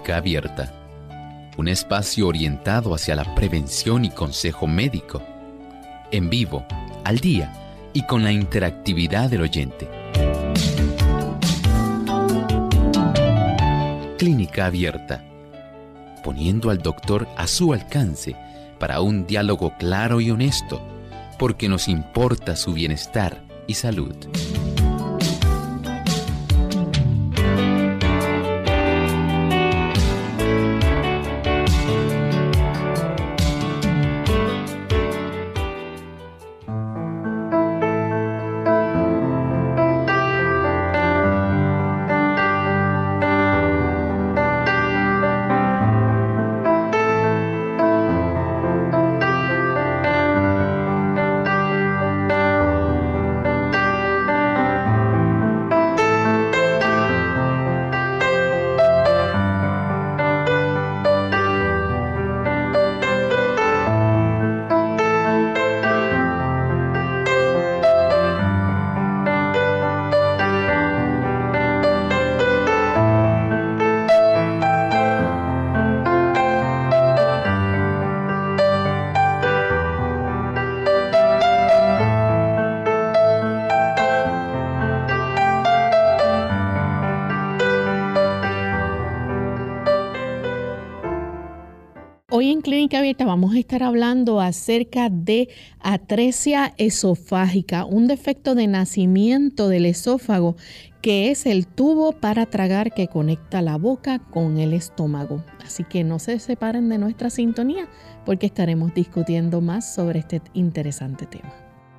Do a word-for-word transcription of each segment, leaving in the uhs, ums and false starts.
Clínica Abierta, un espacio orientado hacia la prevención y consejo médico, en vivo, al día y con la interactividad del oyente. Clínica Abierta, poniendo al doctor a su alcance para un diálogo claro y honesto, porque nos importa su bienestar y salud. Hoy en Clínica Abierta vamos a estar hablando acerca de atresia esofágica, un defecto de nacimiento del esófago que es el tubo para tragar que conecta la boca con el estómago. Así que no se separen de nuestra sintonía porque estaremos discutiendo más sobre este interesante tema.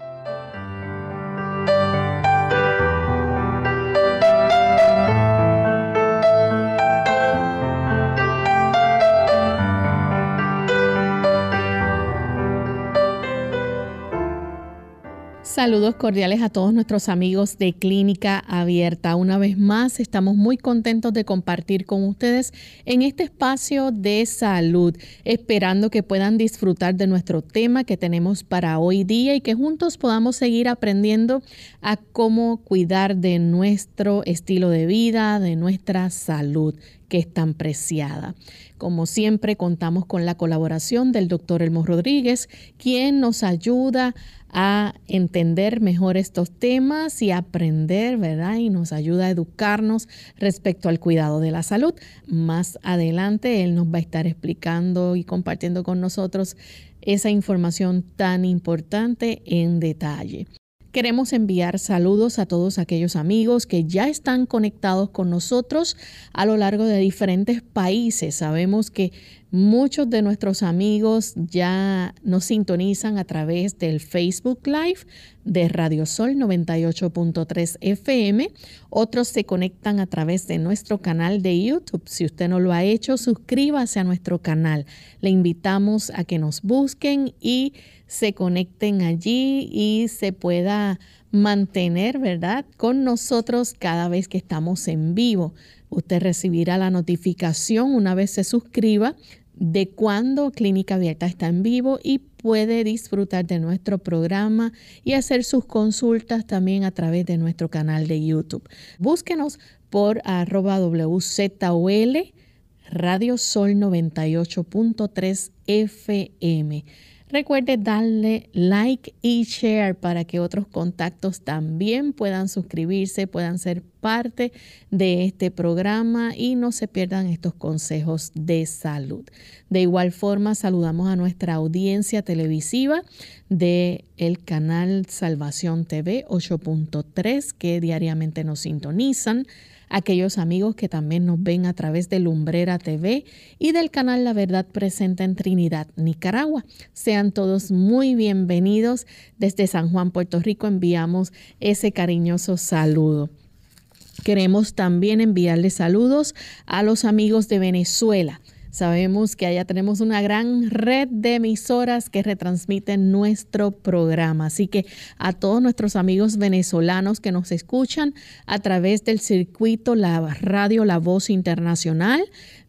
Saludos cordiales a todos nuestros amigos de Clínica Abierta. Una vez más, estamos muy contentos de compartir con ustedes en este espacio de salud, esperando que puedan disfrutar de nuestro tema que tenemos para hoy día y que juntos podamos seguir aprendiendo a cómo cuidar de nuestro estilo de vida, de nuestra salud, que es tan preciada. Como siempre, contamos con la colaboración del doctor Elmo Rodríguez, quien nos ayuda a entender mejor estos temas y aprender, ¿verdad? Y nos ayuda a educarnos respecto al cuidado de la salud. Más adelante, él nos va a estar explicando y compartiendo con nosotros esa información tan importante en detalle. Queremos enviar saludos a todos aquellos amigos que ya están conectados con nosotros a lo largo de diferentes países. Sabemos que muchos de nuestros amigos ya nos sintonizan a través del Facebook Live de Radio Sol noventa y ocho punto tres F M. Otros se conectan a través de nuestro canal de YouTube. Si usted no lo ha hecho, suscríbase a nuestro canal. Le invitamos a que nos busquen y se conecten allí y se pueda mantener, ¿verdad?, con nosotros cada vez que estamos en vivo. Usted recibirá la notificación una vez se suscriba de cuando Clínica Abierta está en vivo y puede disfrutar de nuestro programa y hacer sus consultas también a través de nuestro canal de YouTube. Búsquenos por arroba W Z O L Radio Sol noventa y ocho punto tres F M. Recuerde darle like y share para que otros contactos también puedan suscribirse, puedan ser parte de este programa y no se pierdan estos consejos de salud. De igual forma, saludamos a nuestra audiencia televisiva del canal Salvación T V ocho punto tres que diariamente nos sintonizan. Aquellos amigos que también nos ven a través de Lumbrera T V y del canal La Verdad Presente en Trinidad, Nicaragua. Sean todos muy bienvenidos. Desde San Juan, Puerto Rico, enviamos ese cariñoso saludo. Queremos también enviarles saludos a los amigos de Venezuela. Sabemos que allá tenemos una gran red de emisoras que retransmiten nuestro programa. Así que a todos nuestros amigos venezolanos que nos escuchan a través del circuito La Radio La Voz Internacional,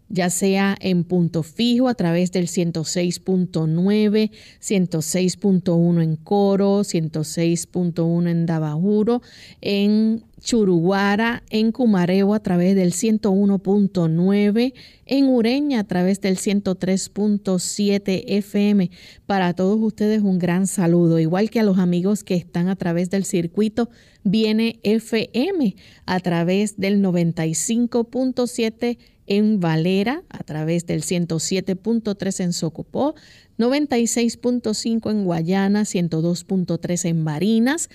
ya sea en punto fijo a través del ciento seis punto nueve, ciento seis punto uno en Coro, ciento seis punto uno en Dabajuro, en Churuguara, en Cumareo a través del ciento uno punto nueve, en Ureña a través del ciento tres punto siete F M. Para todos ustedes un gran saludo, igual que a los amigos que están a través del circuito Viene F M a través del noventa y cinco punto siete en Valera, a través del ciento siete punto tres en Socopó, noventa y seis punto cinco en Guayana, ciento dos punto tres en Barinas,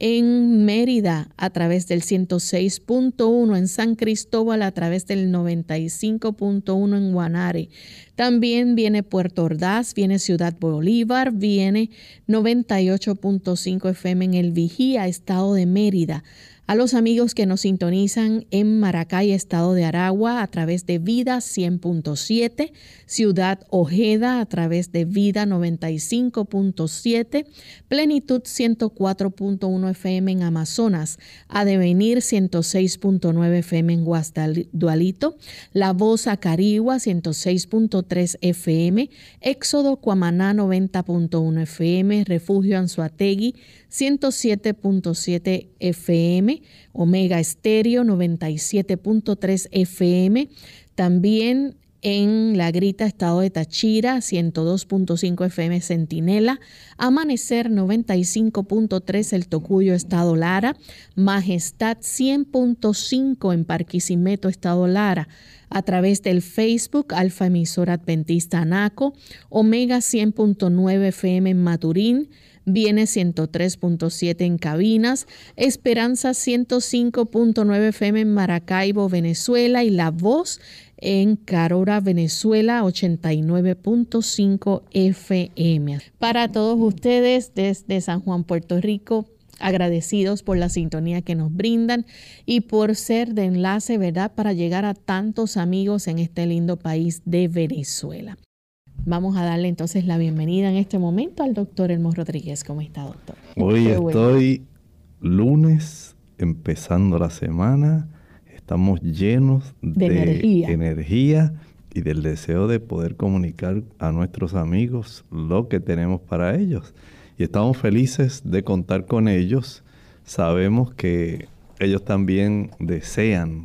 en Mérida a través del ciento seis punto uno, en San Cristóbal a través del noventa y cinco punto uno en Guanare. También viene Puerto Ordaz, viene Ciudad Bolívar, viene noventa y ocho punto cinco F M en El Vigía, estado de Mérida. A los amigos que nos sintonizan en Maracay, estado de Aragua, a través de Vida cien punto siete, Ciudad Ojeda, a través de Vida noventa y cinco punto siete, Plenitud ciento cuatro punto uno F M en Amazonas, Adevenir ciento seis punto nueve F M en Guasdualito, La Voz Acarigua ciento seis punto tres F M, Éxodo Cuamaná noventa punto uno F M, Refugio Anzoátegui ciento siete punto siete F M, Omega Estéreo noventa y siete punto tres F M, también en La Grita, estado de Táchira, ciento dos punto cinco F M Centinela, Amanecer noventa y cinco punto tres El Tocuyo, estado Lara, Majestad cien punto cinco en Barquisimeto, estado Lara, a través del Facebook Alfa Emisora Adventista Anaco, Omega cien punto nueve F M en Maturín, Viene ciento tres punto siete en Cabinas, Esperanza ciento cinco punto nueve F M en Maracaibo, Venezuela, y La Voz en Carora, Venezuela, ochenta y nueve punto cinco F M. Para todos ustedes desde San Juan, Puerto Rico, agradecidos por la sintonía que nos brindan y por ser de enlace, ¿verdad?, para llegar a tantos amigos en este lindo país de Venezuela. Vamos a darle entonces la bienvenida en este momento al doctor Elmo Rodríguez. ¿Cómo está, doctor? Hoy Qué estoy bueno. Lunes, empezando la semana. Estamos llenos de, de energía. energía y del deseo de poder comunicar a nuestros amigos lo que tenemos para ellos. Y estamos felices de contar con ellos. Sabemos que ellos también desean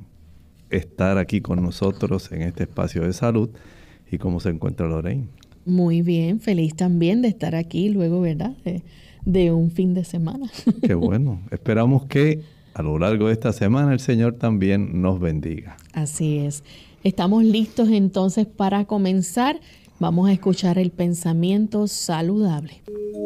estar aquí con nosotros en este espacio de salud. ¿Y cómo se encuentra Lorraine? Muy bien, feliz también de estar aquí luego, ¿verdad?, de, de un fin de semana. Qué bueno. Esperamos que a lo largo de esta semana el Señor también nos bendiga. Así es. Estamos listos entonces para comenzar. Vamos a escuchar el pensamiento saludable.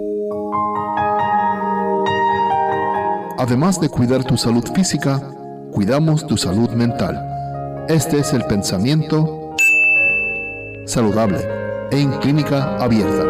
Además de cuidar tu salud física, cuidamos tu salud mental. Este es el pensamiento saludable en Clínica Abierta.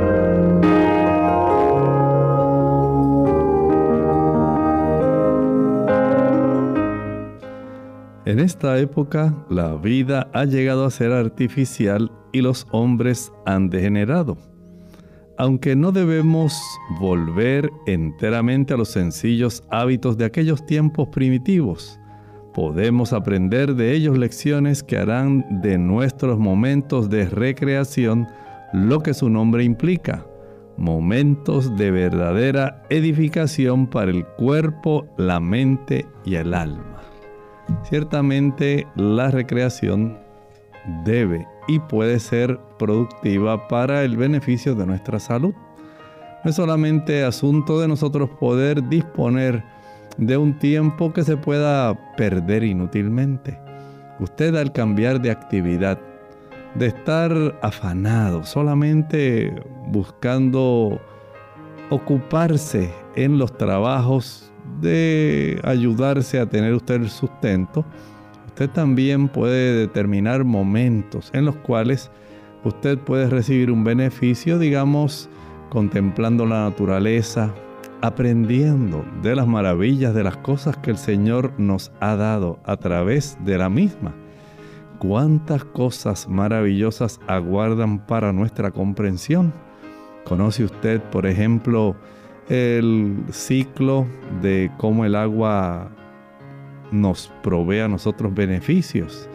En esta época, la vida ha llegado a ser artificial y los hombres han degenerado. Aunque no debemos volver enteramente a los sencillos hábitos de aquellos tiempos primitivos, podemos aprender de ellos lecciones que harán de nuestros momentos de recreación lo que su nombre implica, momentos de verdadera edificación para el cuerpo, la mente y el alma. Ciertamente, la recreación debe y puede ser productiva para el beneficio de nuestra salud. No es solamente asunto de nosotros poder disponer de un tiempo que se pueda perder inútilmente. Usted, al cambiar de actividad, de estar afanado, solamente buscando ocuparse en los trabajos de ayudarse a tener usted el sustento, usted también puede determinar momentos en los cuales usted puede recibir un beneficio, digamos, contemplando la naturaleza, aprendiendo de las maravillas de las cosas que el Señor nos ha dado a través de la misma. ¿Cuántas cosas maravillosas aguardan para nuestra comprensión? ¿Conoce usted, por ejemplo, el ciclo de cómo el agua nos provee a nosotros beneficios?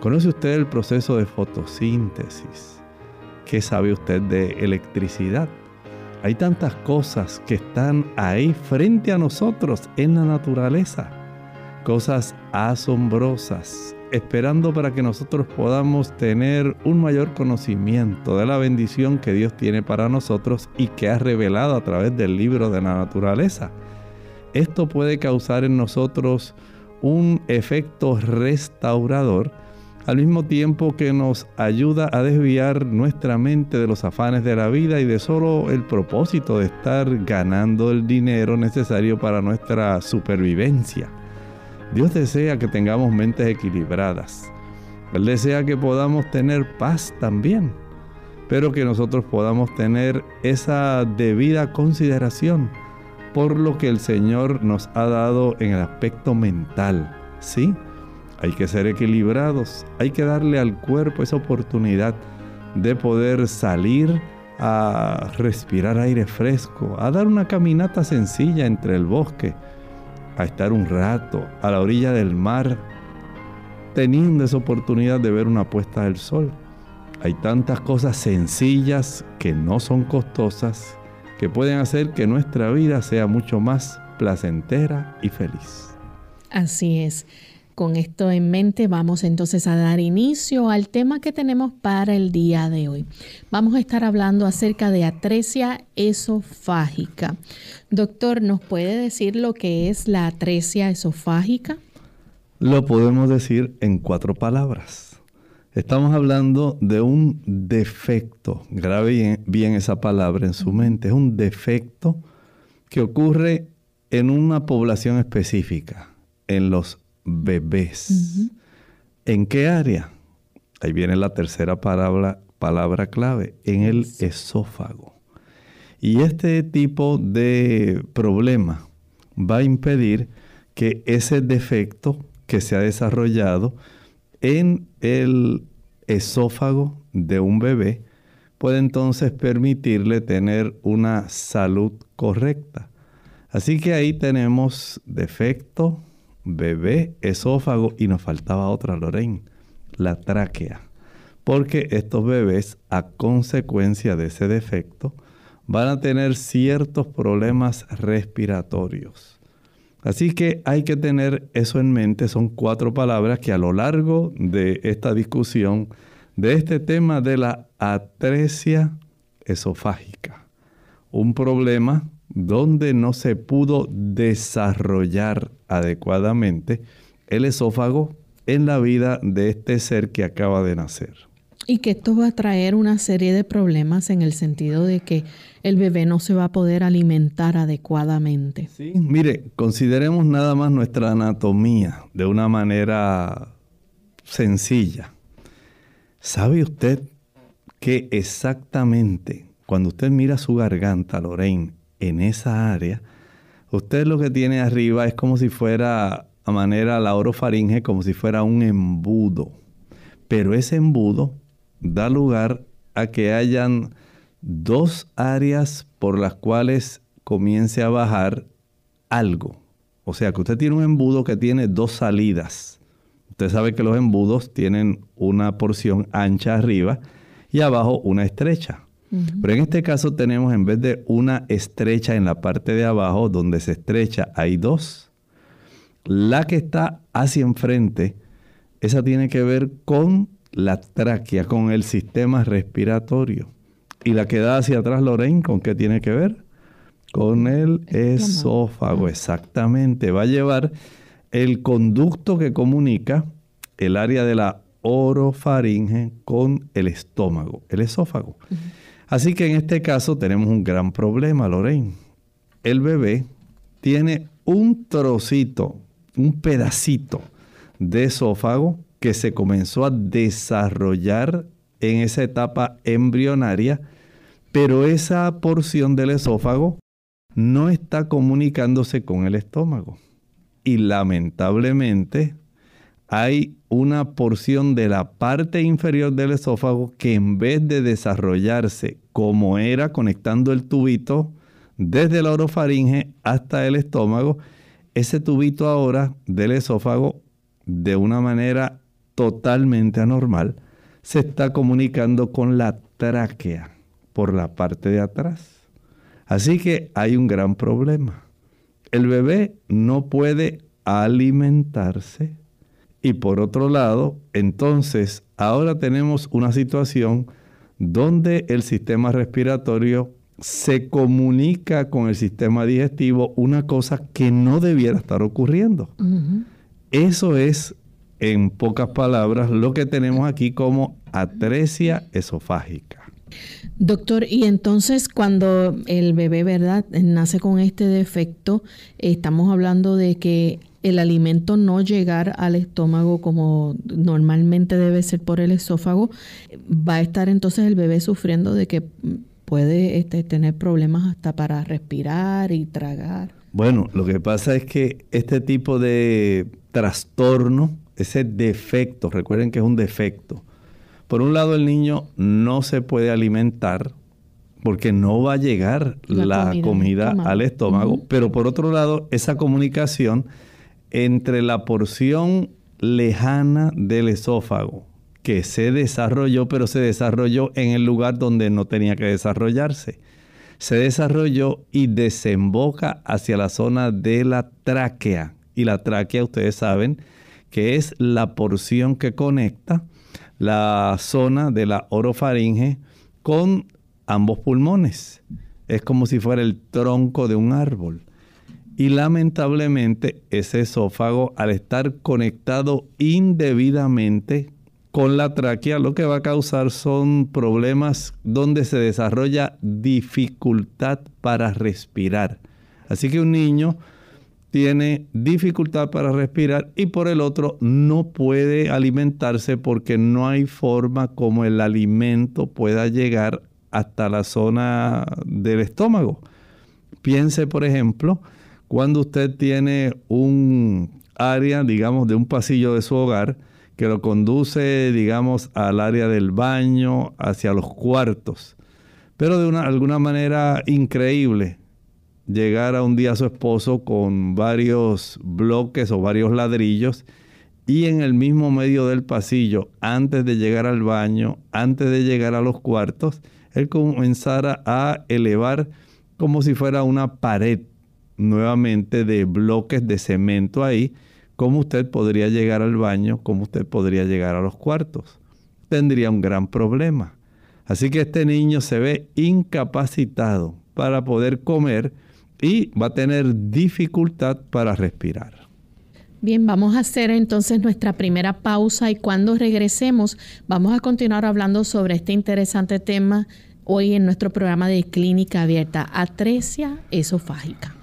¿Conoce usted el proceso de fotosíntesis? ¿Qué sabe usted de electricidad? Hay tantas cosas que están ahí frente a nosotros en la naturaleza. Cosas asombrosas, esperando para que nosotros podamos tener un mayor conocimiento de la bendición que Dios tiene para nosotros y que ha revelado a través del libro de la naturaleza. Esto puede causar en nosotros un efecto restaurador, al mismo tiempo que nos ayuda a desviar nuestra mente de los afanes de la vida y de solo el propósito de estar ganando el dinero necesario para nuestra supervivencia. Dios desea que tengamos mentes equilibradas. Él desea que podamos tener paz también, pero que nosotros podamos tener esa debida consideración por lo que el Señor nos ha dado en el aspecto mental, ¿sí? Hay que ser equilibrados, hay que darle al cuerpo esa oportunidad de poder salir a respirar aire fresco, a dar una caminata sencilla entre el bosque, a estar un rato a la orilla del mar, teniendo esa oportunidad de ver una puesta del sol. Hay tantas cosas sencillas que no son costosas, que pueden hacer que nuestra vida sea mucho más placentera y feliz. Así es. Con esto en mente vamos entonces a dar inicio al tema que tenemos para el día de hoy. Vamos a estar hablando acerca de atresia esofágica. Doctor, ¿nos puede decir lo que es la atresia esofágica? Lo podemos decir en cuatro palabras. Estamos hablando de un defecto. Grabe bien, bien esa palabra en su mente. Es un defecto que ocurre en una población específica, en los bebés. Uh-huh. ¿En qué área? Ahí viene la tercera palabra, palabra clave, en el esófago. Y este tipo de problema va a impedir que ese defecto que se ha desarrollado en el esófago de un bebé puede entonces permitirle tener una salud correcta. Así que ahí tenemos defecto, bebé, esófago y nos faltaba otra, Lorraine, la tráquea. Porque estos bebés, a consecuencia de ese defecto, van a tener ciertos problemas respiratorios. Así que hay que tener eso en mente. Son cuatro palabras que a lo largo de esta discusión, de este tema de la atresia esofágica, un problema donde no se pudo desarrollar adecuadamente el esófago en la vida de este ser que acaba de nacer. Y que esto va a traer una serie de problemas en el sentido de que el bebé no se va a poder alimentar adecuadamente. Sí, mire, consideremos nada más nuestra anatomía de una manera sencilla. ¿Sabe usted que exactamente cuando usted mira su garganta, Lorraine, en esa área, usted lo que tiene arriba es como si fuera, a manera la orofaringe, como si fuera un embudo. Pero ese embudo da lugar a que hayan dos áreas por las cuales comience a bajar algo. O sea, que usted tiene un embudo que tiene dos salidas. Usted sabe que los embudos tienen una porción ancha arriba y abajo una estrecha. Uh-huh. Pero en este caso tenemos, en vez de una estrecha en la parte de abajo, donde se estrecha, hay dos. La que está hacia enfrente, esa tiene que ver con la tráquea, con el sistema respiratorio. Y la que da hacia atrás, Lorraine, ¿con qué tiene que ver? Con el esófago, exactamente. Va a llevar el conducto que comunica el área de la orofaringe con el estómago, el esófago. Uh-huh. Así que en este caso tenemos un gran problema, Lorraine. El bebé tiene un trocito, un pedacito de esófago que se comenzó a desarrollar en esa etapa embrionaria, pero esa porción del esófago no está comunicándose con el estómago. Y lamentablemente hay una porción de la parte inferior del esófago que en vez de desarrollarse como era conectando el tubito desde la orofaringe hasta el estómago, ese tubito ahora del esófago de una manera totalmente anormal, se está comunicando con la tráquea por la parte de atrás. Así que hay un gran problema. El bebé no puede alimentarse y por otro lado, entonces ahora tenemos una situación donde el sistema respiratorio se comunica con el sistema digestivo, una cosa que no debiera estar ocurriendo. Uh-huh. Eso es, en pocas palabras, lo que tenemos aquí como atresia esofágica. Doctor, y entonces cuando el bebé, ¿verdad?, nace con este defecto, estamos hablando de que el alimento no llegar al estómago como normalmente debe ser por el esófago, va a estar entonces el bebé sufriendo de que puede este, tener problemas hasta para respirar y tragar. Bueno, lo que pasa es que este tipo de trastorno, ese defecto, recuerden que es un defecto. Por un lado, el niño no se puede alimentar porque no va a llegar la, la comida, comida estómago. al estómago. Uh-huh. Pero por otro lado, esa comunicación entre la porción lejana del esófago que se desarrolló, pero se desarrolló en el lugar donde no tenía que desarrollarse. Se desarrolló y desemboca hacia la zona de la tráquea. Y la tráquea, ustedes saben, que es la porción que conecta la zona de la orofaringe con ambos pulmones. Es como si fuera el tronco de un árbol. Y lamentablemente ese esófago, al estar conectado indebidamente con la tráquea, lo que va a causar son problemas donde se desarrolla dificultad para respirar. Así que un niño tiene dificultad para respirar y por el otro no puede alimentarse porque no hay forma como el alimento pueda llegar hasta la zona del estómago. Piense, por ejemplo, cuando usted tiene un área, digamos, de un pasillo de su hogar que lo conduce, digamos, al área del baño, hacia los cuartos. Pero de una, alguna manera increíble, llegara un día a su esposo con varios bloques o varios ladrillos y en el mismo medio del pasillo, antes de llegar al baño, antes de llegar a los cuartos, él comenzara a elevar como si fuera una pared nuevamente de bloques de cemento ahí. ¿Cómo usted podría llegar al baño? ¿Cómo usted podría llegar a los cuartos? Tendría un gran problema. Así que este niño se ve incapacitado para poder comer y va a tener dificultad para respirar. Bien, vamos a hacer entonces nuestra primera pausa y cuando regresemos vamos a continuar hablando sobre este interesante tema hoy en nuestro programa de Clínica Abierta, atresia esofágica.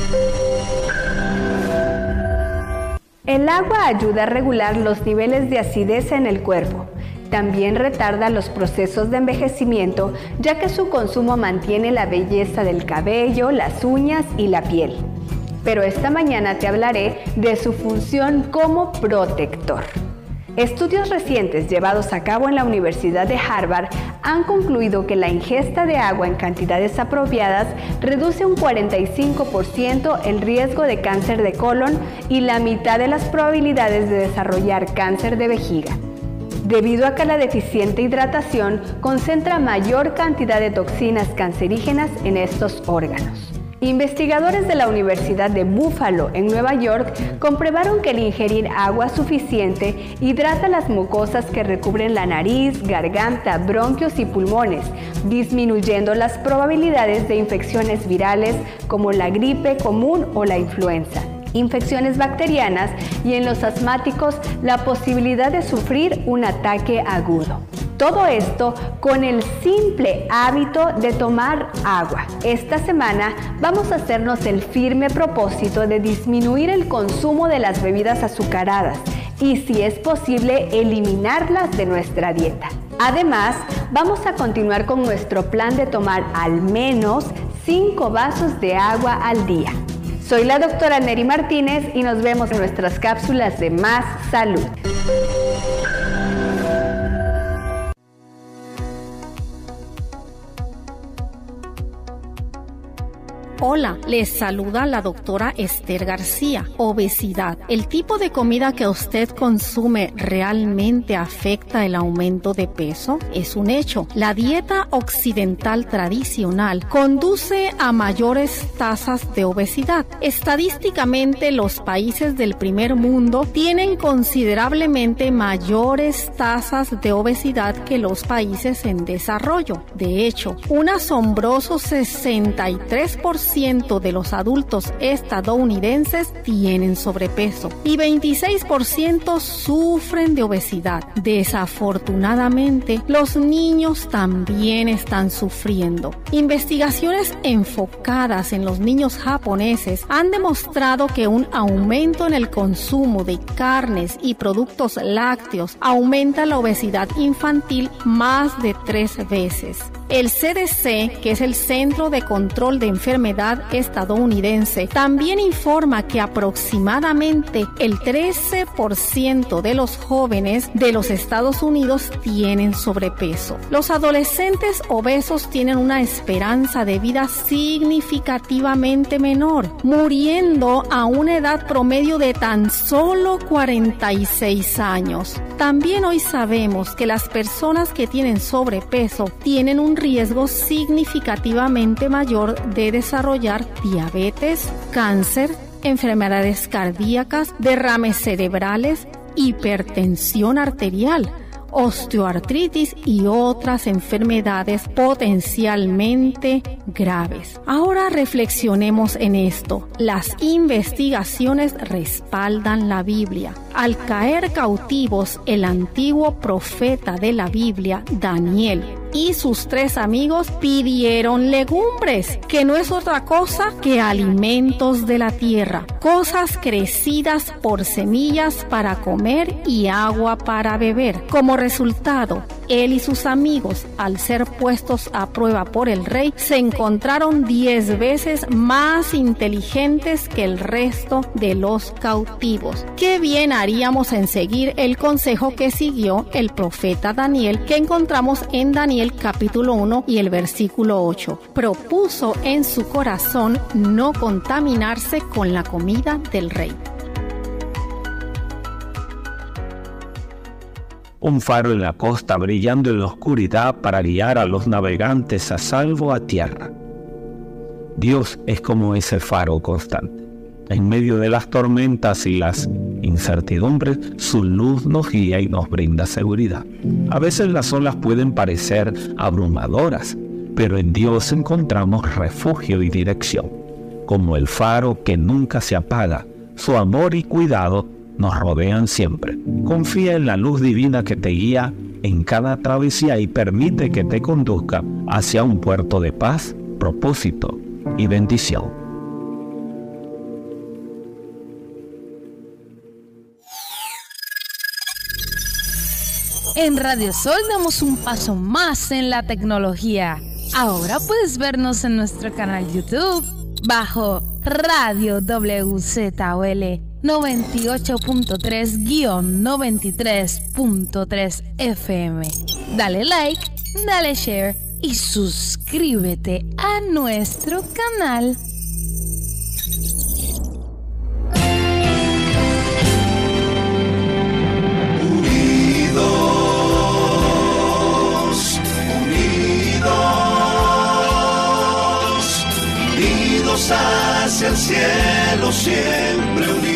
El agua ayuda a regular los niveles de acidez en el cuerpo. También retarda los procesos de envejecimiento, ya que su consumo mantiene la belleza del cabello, las uñas y la piel. Pero esta mañana te hablaré de su función como protector. Estudios recientes llevados a cabo en la Universidad de Harvard han concluido que la ingesta de agua en cantidades apropiadas reduce un cuarenta y cinco por ciento el riesgo de cáncer de colon y la mitad de las probabilidades de desarrollar cáncer de vejiga, debido a que la deficiente hidratación concentra mayor cantidad de toxinas cancerígenas en estos órganos. Investigadores de la Universidad de Buffalo, en Nueva York, comprobaron que el ingerir agua suficiente hidrata las mucosas que recubren la nariz, garganta, bronquios y pulmones, disminuyendo las probabilidades de infecciones virales como la gripe común o la influenza, infecciones bacterianas y en los asmáticos la posibilidad de sufrir un ataque agudo. Todo esto con el simple hábito de tomar agua. Esta semana vamos a hacernos el firme propósito de disminuir el consumo de las bebidas azucaradas y, si es posible, eliminarlas de nuestra dieta. Además, vamos a continuar con nuestro plan de tomar al menos cinco vasos de agua al día. Soy la doctora Neri Martínez y nos vemos en nuestras cápsulas de Más Salud. Hola, les saluda la doctora Esther García. Obesidad. ¿El tipo de comida que usted consume realmente afecta el aumento de peso? Es un hecho. La dieta occidental tradicional conduce a mayores tasas de obesidad. Estadísticamente, los países del primer mundo tienen considerablemente mayores tasas de obesidad que los países en desarrollo. De hecho, un asombroso sesenta y tres por ciento de los adultos estadounidenses tienen sobrepeso y veintiséis por ciento sufren de obesidad. Desafortunadamente, los niños también están sufriendo. Investigaciones enfocadas en los niños japoneses han demostrado que un aumento en el consumo de carnes y productos lácteos aumenta la obesidad infantil más de tres veces. El C D C, que es el Centro de Control de Enfermedad estadounidense, también informa que aproximadamente el trece por ciento de los jóvenes de los Estados Unidos tienen sobrepeso. Los adolescentes obesos tienen una esperanza de vida significativamente menor, muriendo a una edad promedio de tan solo cuarenta y seis años. También hoy sabemos que las personas que tienen sobrepeso tienen un riesgo significativamente mayor de desarrollar diabetes, cáncer, enfermedades cardíacas, derrames cerebrales, hipertensión arterial, osteoartritis y otras enfermedades potencialmente graves. Ahora reflexionemos en esto. Las investigaciones respaldan la Biblia. Al caer cautivos, el antiguo profeta de la Biblia, Daniel, y sus tres amigos pidieron legumbres, que no es otra cosa que alimentos de la tierra, cosas crecidas por semillas para comer y agua para beber. Como resultado, él y sus amigos, al ser puestos a prueba por el rey, se encontraron diez veces más inteligentes que el resto de los cautivos. Qué bien haríamos en seguir el consejo que siguió el profeta Daniel, que encontramos en Daniel capítulo uno y el versículo ocho. Propuso en su corazón no contaminarse con la comida del rey. Un faro en la costa brillando en la oscuridad para guiar a los navegantes a salvo a tierra. Dios es como ese faro constante. En medio de las tormentas y las incertidumbres, su luz nos guía y nos brinda seguridad. A veces las olas pueden parecer abrumadoras, pero en Dios encontramos refugio y dirección. Como el faro que nunca se apaga, su amor y cuidado nos rodean siempre. Confía en la luz divina que te guía en cada travesía y permite que te conduzca hacia un puerto de paz, propósito y bendición. En Radio Sol damos un paso más en la tecnología. Ahora puedes vernos en nuestro canal YouTube bajo Radio W Z O L noventa y ocho punto tres guión noventa y tres punto tres F M. Dale like, dale share y suscríbete a nuestro canal. Unidos, unidos, unidos hacia el cielo, siempre unidos.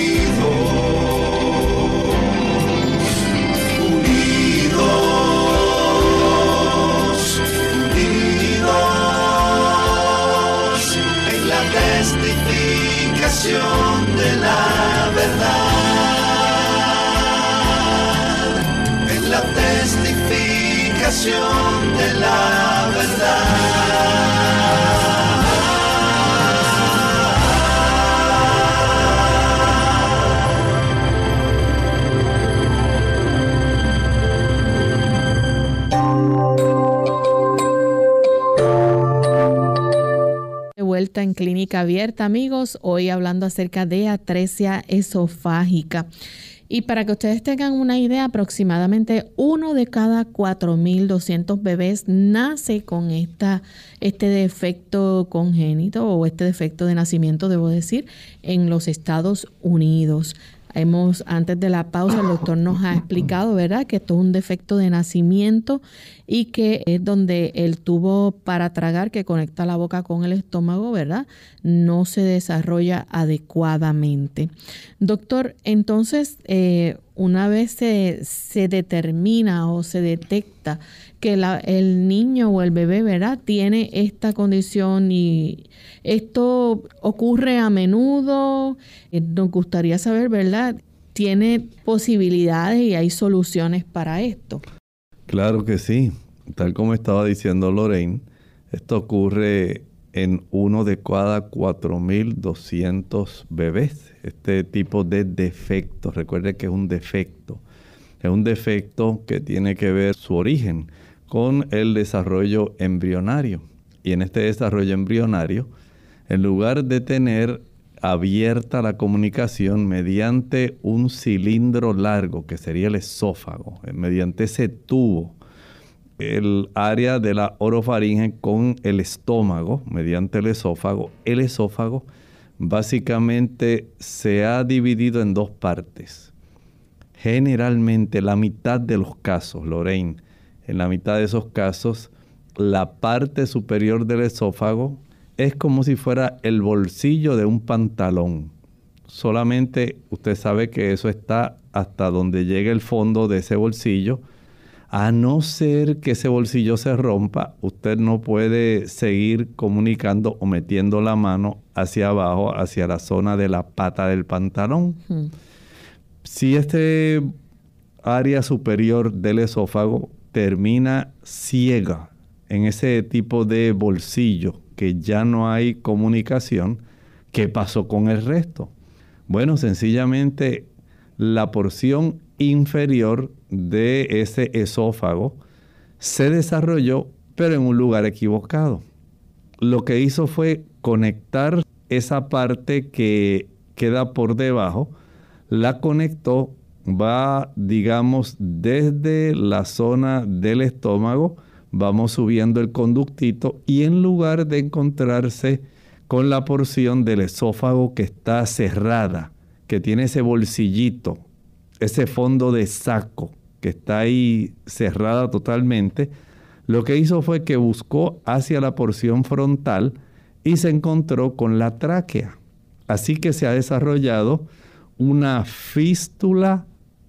De la verdad, en la testificación de la Vuelta en Clínica Abierta, amigos, hoy hablando acerca de atresia esofágica. Y para que ustedes tengan una idea, aproximadamente uno de cada cuatro mil doscientos bebés nace con esta, este defecto congénito o este defecto de nacimiento, debo decir, en los Estados Unidos. Hemos, antes de la pausa, el doctor nos ha explicado, ¿verdad?, que esto es un defecto de nacimiento y que es donde el tubo para tragar que conecta la boca con el estómago, ¿verdad?, no se desarrolla adecuadamente. Doctor, entonces, eh, una vez se, se determina o se detecta que la, el niño o el bebé, ¿verdad?, tiene esta condición y esto ocurre a menudo, eh, nos gustaría saber, ¿verdad?, ¿tiene posibilidades y hay soluciones para esto? Claro que sí. Tal como estaba diciendo Lorraine, esto ocurre en uno de cada cuatro mil doscientos bebés. Este tipo de defecto, recuerde que es un defecto. Es un defecto que tiene que ver su origen con el desarrollo embrionario. Y en este desarrollo embrionario, en lugar de tener abierta la comunicación mediante un cilindro largo, que sería el esófago, mediante ese tubo, el área de la orofaringe con el estómago, mediante el esófago, el esófago básicamente se ha dividido en dos partes. Generalmente, la mitad de los casos, Lorraine, en la mitad de esos casos, la parte superior del esófago es como si fuera el bolsillo de un pantalón. Solamente usted sabe que eso está hasta donde llega el fondo de ese bolsillo. A no ser que ese bolsillo se rompa, usted no puede seguir comunicando o metiendo la mano hacia abajo, hacia la zona de la pata del pantalón. Hmm. Si este área superior del esófago termina ciega en ese tipo de bolsillo, que ya no hay comunicación, ¿qué pasó con el resto? Bueno, sencillamente la porción inferior de ese esófago se desarrolló, pero en un lugar equivocado. Lo que hizo fue conectar esa parte que queda por debajo, la conectó, va, digamos, desde la zona del estómago, vamos subiendo el conductito y en lugar de encontrarse con la porción del esófago que está cerrada, que tiene ese bolsillito, ese fondo de saco que está ahí cerrada totalmente, lo que hizo fue que buscó hacia la porción frontal y se encontró con la tráquea. Así que se ha desarrollado una fístula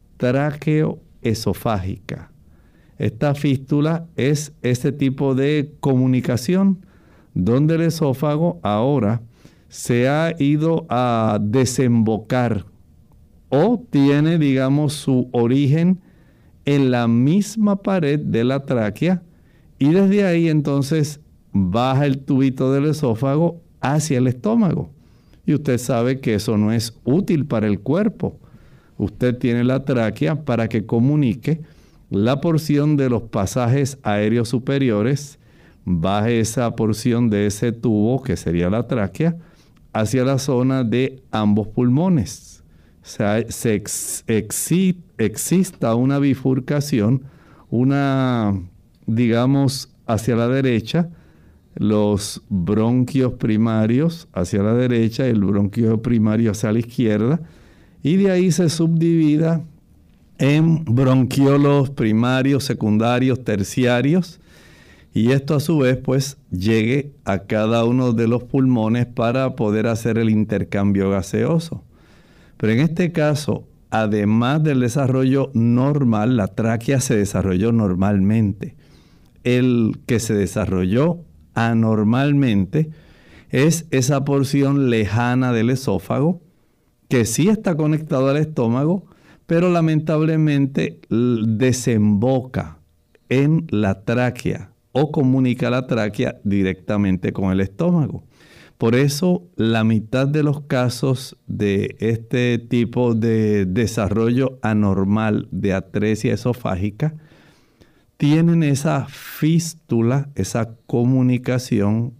tráqueo-esofágica. Esta fístula es ese tipo de comunicación donde el esófago ahora se ha ido a desembocar o tiene, digamos, su origen en la misma pared de la tráquea y desde ahí entonces baja el tubito del esófago hacia el estómago. Y usted sabe que eso no es útil para el cuerpo. Usted tiene la tráquea para que comunique la porción de los pasajes aéreos superiores, baje esa porción de ese tubo, que sería la tráquea, hacia la zona de ambos pulmones. O sea, se ex, exi, exista una bifurcación, una, digamos, hacia la derecha, los bronquios primarios hacia la derecha y el bronquio primario hacia la izquierda, y de ahí se subdivida en bronquiolos primarios, secundarios, terciarios, y esto a su vez pues llegue a cada uno de los pulmones para poder hacer el intercambio gaseoso. Pero en este caso, además del desarrollo normal, la tráquea se desarrolló normalmente. El que se desarrolló anormalmente es esa porción lejana del esófago que sí está conectado al estómago, pero lamentablemente desemboca en la tráquea o comunica la tráquea directamente con el estómago. Por eso, la mitad de los casos de este tipo de desarrollo anormal de atresia esofágica tienen esa fístula, esa comunicación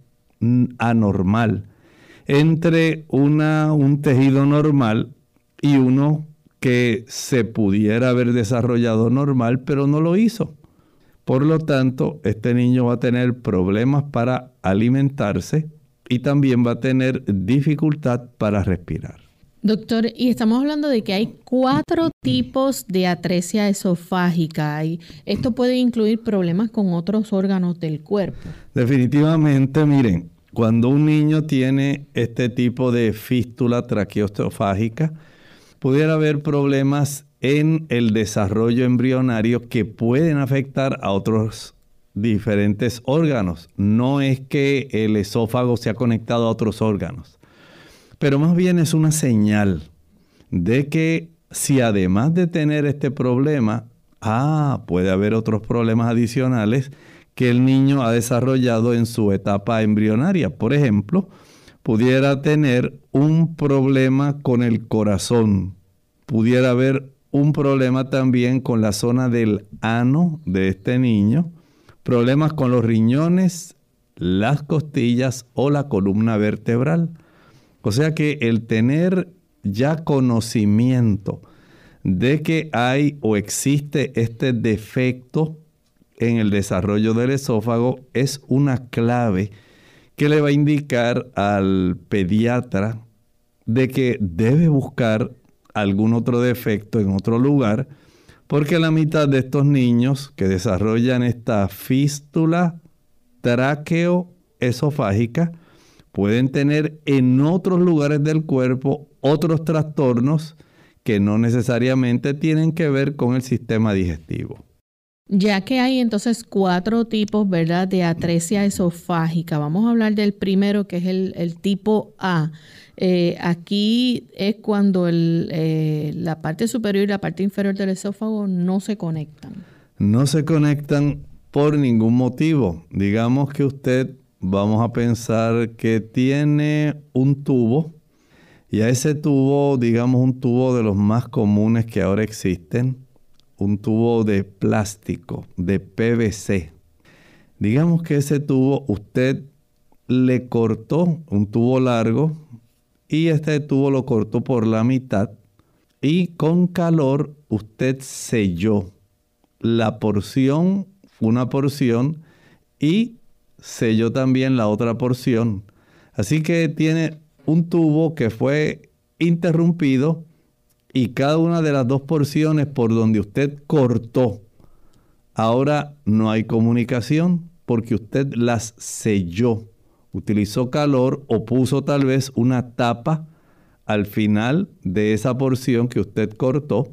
anormal entre una, un tejido normal y uno que se pudiera haber desarrollado normal, pero no lo hizo. Por lo tanto, este niño va a tener problemas para alimentarse y también va a tener dificultad para respirar. Doctor, y estamos hablando de que hay cuatro tipos de atresia esofágica. Y esto puede incluir problemas con otros órganos del cuerpo. Definitivamente, miren, cuando un niño tiene este tipo de fístula traqueoesofágica, pudiera haber problemas en el desarrollo embrionario que pueden afectar a otros diferentes órganos. No es que el esófago sea conectado a otros órganos, pero más bien es una señal de que si además de tener este problema, ah, puede haber otros problemas adicionales que el niño ha desarrollado en su etapa embrionaria. Por ejemplo, pudiera tener un problema con el corazón, pudiera haber un problema también con la zona del ano de este niño, problemas con los riñones, las costillas o la columna vertebral. O sea que el tener ya conocimiento de que hay o existe este defecto en el desarrollo del esófago es una clave que le va a indicar al pediatra de que debe buscar algún otro defecto en otro lugar, porque la mitad de estos niños que desarrollan esta fístula traqueoesofágica pueden tener en otros lugares del cuerpo otros trastornos que no necesariamente tienen que ver con el sistema digestivo. Ya que hay entonces cuatro tipos, ¿verdad?, de atresia esofágica. Vamos a hablar del primero, que es el, el tipo A. Eh, aquí es cuando el, eh, la parte superior y la parte inferior del esófago no se conectan. No se conectan por ningún motivo. Digamos que usted, vamos a pensar que tiene un tubo, y a ese tubo, digamos un tubo de los más comunes que ahora existen, un tubo de plástico, de P V C. Digamos que ese tubo usted le cortó, un tubo largo, y este tubo lo cortó por la mitad, y con calor usted selló la porción, una porción, y selló también la otra porción. Así que tiene un tubo que fue interrumpido, y cada una de las dos porciones por donde usted cortó, ahora no hay comunicación porque usted las selló. Utilizó calor o puso tal vez una tapa al final de esa porción que usted cortó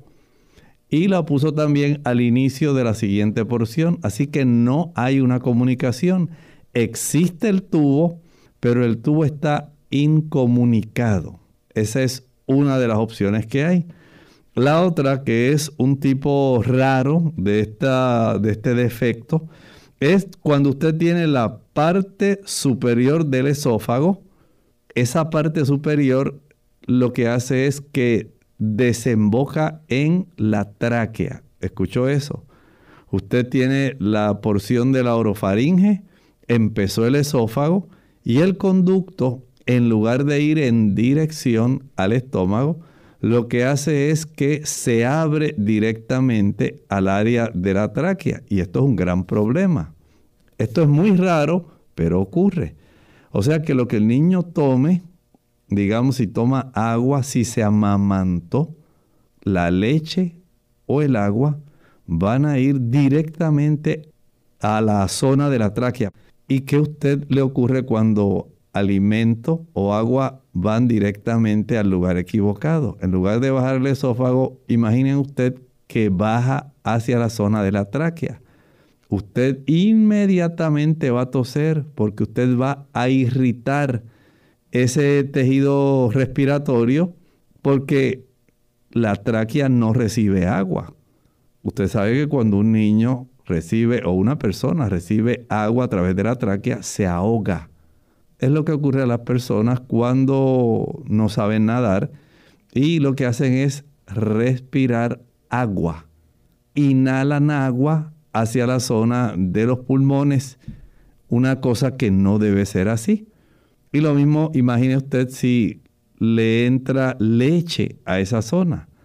y la puso también al inicio de la siguiente porción. Así que no hay una comunicación. Existe el tubo, pero el tubo está incomunicado. Esa es una de las opciones que hay. La otra, que es un tipo raro de, esta, de este defecto, es cuando usted tiene la parte superior del esófago. Esa parte superior lo que hace es que desemboca en la tráquea. ¿Escuchó eso? Usted tiene la porción de la orofaringe, empezó el esófago y el conducto, en lugar de ir en dirección al estómago, lo que hace es que se abre directamente al área de la tráquea. Y esto es un gran problema. Esto es muy raro, pero ocurre. O sea que lo que el niño tome, digamos si toma agua, si se amamantó, la leche o el agua van a ir directamente a la zona de la tráquea. ¿Y qué a usted le ocurre cuando alimento o agua van directamente al lugar equivocado? En lugar de bajar el esófago, imaginen usted que baja hacia la zona de la tráquea. Usted inmediatamente va a toser porque usted va a irritar ese tejido respiratorio porque la tráquea no recibe agua. Usted sabe que cuando un niño recibe o una persona recibe agua a través de la tráquea, se ahoga. Es lo que ocurre a las personas cuando no saben nadar y lo que hacen es respirar agua. Inhalan agua hacia la zona de los pulmones, una cosa que no debe ser así. Y lo mismo, imagine usted si le entra leche a esa zona.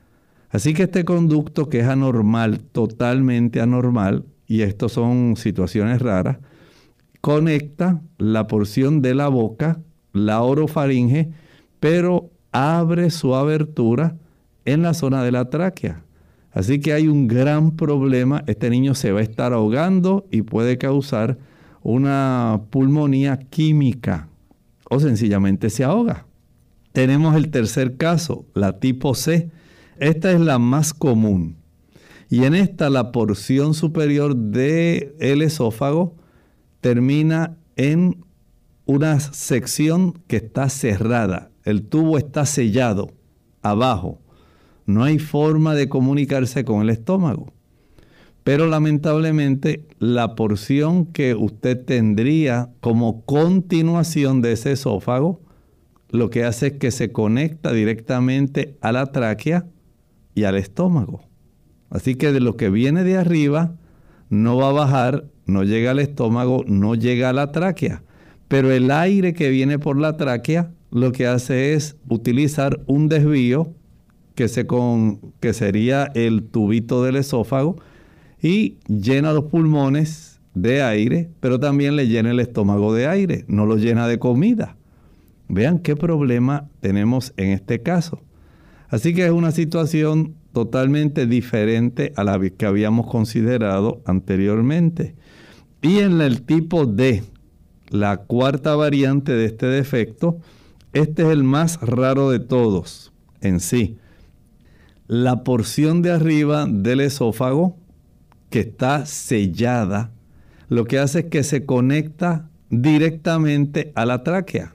Así que este conducto, que es anormal, totalmente anormal, y estas son situaciones raras, conecta la porción de la boca, la orofaringe, pero abre su abertura en la zona de la tráquea. Así que hay un gran problema. Este niño se va a estar ahogando y puede causar una pulmonía química o sencillamente se ahoga. Tenemos el tercer caso, la tipo C. Esta es la más común. Y en esta la porción superior del esófago termina en una sección que está cerrada. El tubo está sellado abajo. No hay forma de comunicarse con el estómago. Pero lamentablemente la porción que usted tendría como continuación de ese esófago, lo que hace es que se conecta directamente a la tráquea y al estómago. Así que de lo que viene de arriba no va a bajar, no llega al estómago, no llega a la tráquea. Pero el aire que viene por la tráquea lo que hace es utilizar un desvío que, se con, que sería el tubito del esófago y llena los pulmones de aire, pero también le llena el estómago de aire, no lo llena de comida. Vean qué problema tenemos en este caso. Así que es una situación totalmente diferente a la que habíamos considerado anteriormente. Y en el tipo D, la cuarta variante de este defecto, este es el más raro de todos en sí. La porción de arriba del esófago, que está sellada, lo que hace es que se conecta directamente a la tráquea.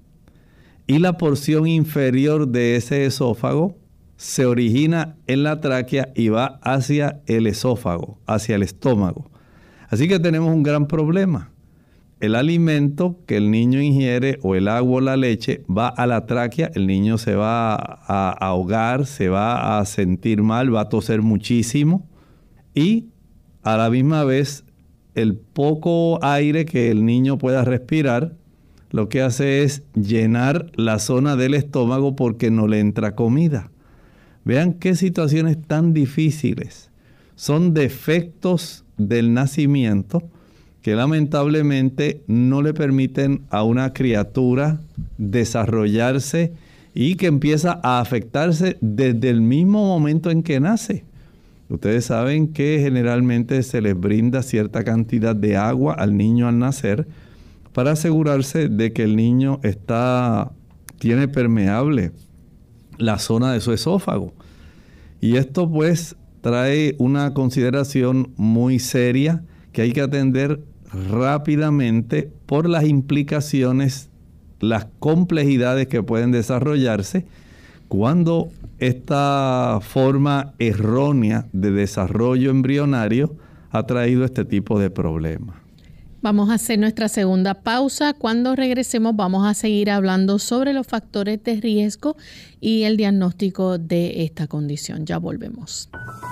Y la porción inferior de ese esófago se origina en la tráquea y va hacia el esófago, hacia el estómago. Así que tenemos un gran problema. El alimento que el niño ingiere o el agua o la leche va a la tráquea, el niño se va a ahogar, se va a sentir mal, va a toser muchísimo y a la misma vez el poco aire que el niño pueda respirar lo que hace es llenar la zona del estómago porque no le entra comida. Vean qué situaciones tan difíciles. Son defectos del nacimiento que lamentablemente no le permiten a una criatura desarrollarse y que empieza a afectarse desde el mismo momento en que nace. Ustedes saben que generalmente se les brinda cierta cantidad de agua al niño al nacer para asegurarse de que el niño está, tiene permeable la zona de su esófago. Y esto pues trae una consideración muy seria que hay que atender rápidamente por las implicaciones, las complejidades que pueden desarrollarse cuando esta forma errónea de desarrollo embrionario ha traído este tipo de problemas. Vamos a hacer nuestra segunda pausa. Cuando regresemos vamos a seguir hablando sobre los factores de riesgo y el diagnóstico de esta condición. Ya volvemos.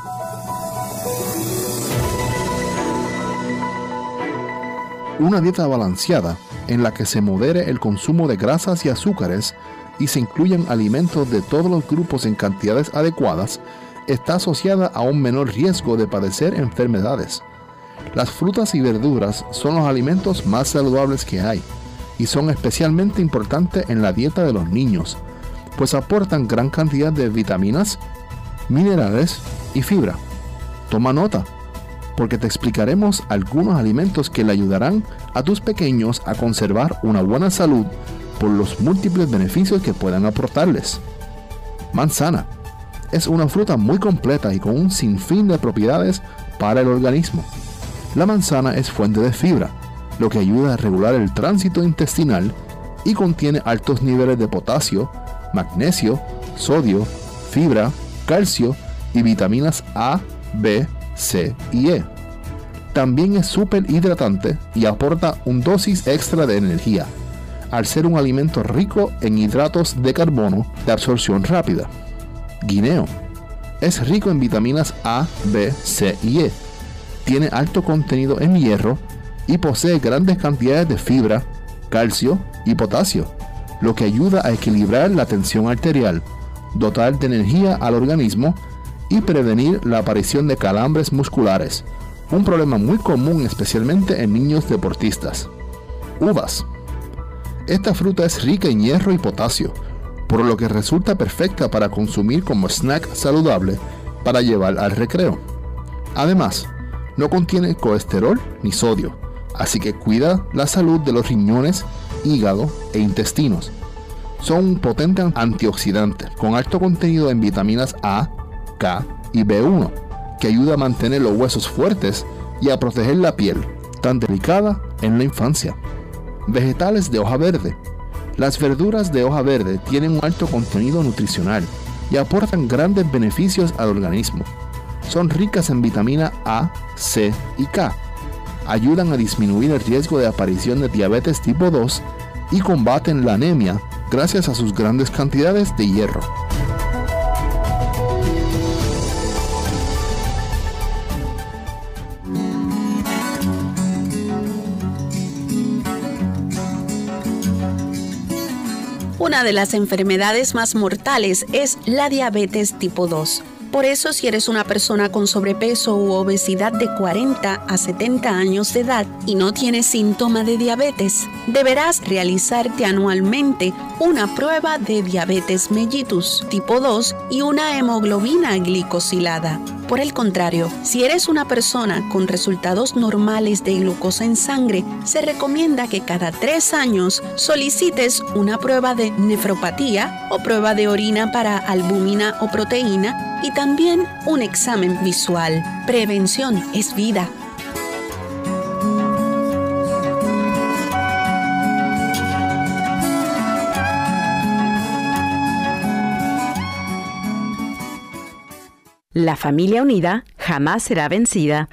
Una dieta balanceada en la que se modere el consumo de grasas y azúcares y se incluyan alimentos de todos los grupos en cantidades adecuadas está asociada a un menor riesgo de padecer enfermedades. Las frutas y verduras son los alimentos más saludables que hay y son especialmente importantes en la dieta de los niños, pues aportan gran cantidad de vitaminas, minerales y fibra. Toma nota, porque te explicaremos algunos alimentos que le ayudarán a tus pequeños a conservar una buena salud por los múltiples beneficios que puedan aportarles. Manzana es una fruta muy completa y con un sinfín de propiedades para el organismo. La manzana es fuente de fibra, lo que ayuda a regular el tránsito intestinal y contiene altos niveles de potasio, magnesio, sodio, fibra, calcio y vitaminas A, B, C y E. También es súper hidratante y aporta un dosis extra de energía, al ser un alimento rico en hidratos de carbono de absorción rápida. Guineo es rico en vitaminas A, B, C y E. Tiene alto contenido en hierro y posee grandes cantidades de fibra, calcio y potasio, lo que ayuda a equilibrar la tensión arterial, dotar de energía al organismo y prevenir la aparición de calambres musculares, un problema muy común especialmente en niños deportistas. Uvas. Esta fruta es rica en hierro y potasio, por lo que resulta perfecta para consumir como snack saludable para llevar al recreo. Además, no contiene colesterol ni sodio, así que cuida la salud de los riñones, hígado e intestinos. Son un potente antioxidante con alto contenido en vitaminas A, K y B uno, que ayuda a mantener los huesos fuertes y a proteger la piel, tan delicada en la infancia. Vegetales de hoja verde. Las verduras de hoja verde tienen un alto contenido nutricional y aportan grandes beneficios al organismo. Son ricas en vitamina A, C y K. Ayudan a disminuir el riesgo de aparición de diabetes tipo dos y combaten la anemia gracias a sus grandes cantidades de hierro. Una de las enfermedades más mortales es la diabetes tipo dos. Por eso, si eres una persona con sobrepeso u obesidad de cuarenta a setenta años de edad y no tienes síntoma de diabetes, deberás realizarte anualmente una prueba de diabetes mellitus tipo dos y una hemoglobina glicosilada. Por el contrario, si eres una persona con resultados normales de glucosa en sangre, se recomienda que cada tres años solicites una prueba de nefropatía o prueba de orina para albúmina o proteína y también un examen visual. Prevención es vida. La familia unida jamás será vencida.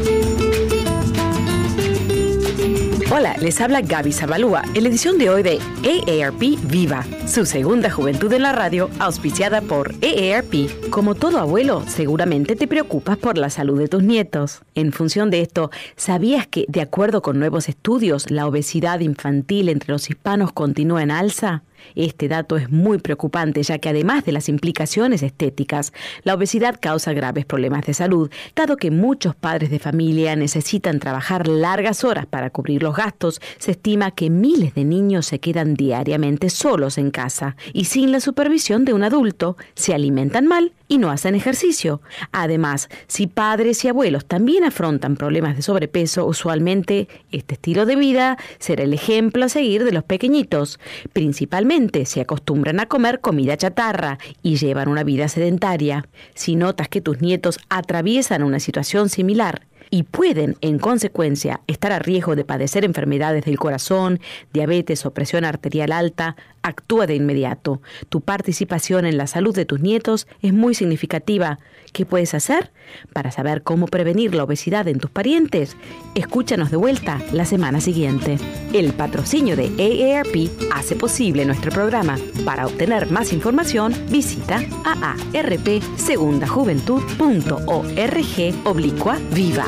Hola, les habla Gaby Zabalúa en la edición de hoy de A A R P Viva, su segunda juventud en la radio, auspiciada por A A R P. Como todo abuelo, seguramente te preocupas por la salud de tus nietos. En función de esto, ¿sabías que, de acuerdo con nuevos estudios, la obesidad infantil entre los hispanos continúa en alza? Este dato es muy preocupante, ya que además de las implicaciones estéticas, la obesidad causa graves problemas de salud, dado que muchos padres de familia necesitan trabajar largas horas para cubrir los gastos. Se estima que miles de niños se quedan diariamente solos en casa y sin la supervisión de un adulto, se alimentan mal y no hacen ejercicio. Además, si padres y abuelos también afrontan problemas de sobrepeso, usualmente este estilo de vida será el ejemplo a seguir de los pequeñitos. Principalmente se acostumbran a comer comida chatarra y llevan una vida sedentaria. Si notas que tus nietos atraviesan una situación similar y pueden, en consecuencia, estar a riesgo de padecer enfermedades del corazón, diabetes o presión arterial alta, actúa de inmediato. Tu participación en la salud de tus nietos es muy significativa. ¿Qué puedes hacer para saber cómo prevenir la obesidad en tus parientes? Escúchanos de vuelta la semana siguiente. El patrocinio de A A R P hace posible nuestro programa. Para obtener más información, visita a a r p segunda juventud punto org oblicua viva.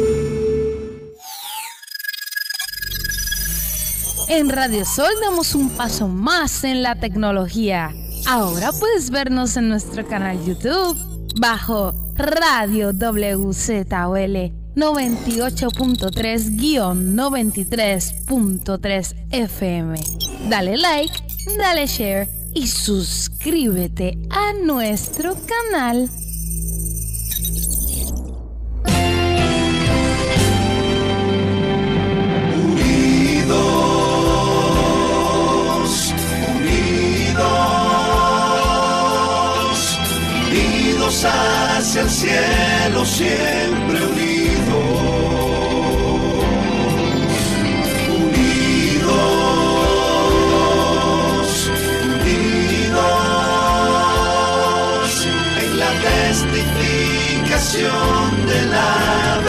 En Radio Sol damos un paso más en la tecnología. Ahora puedes vernos en nuestro canal YouTube bajo Radio W Z O L noventa y ocho punto tres guión noventa y tres punto tres F M. Dale like, dale share y suscríbete a nuestro canal. Hacia el cielo siempre unidos, unidos, unidos en la testificación de la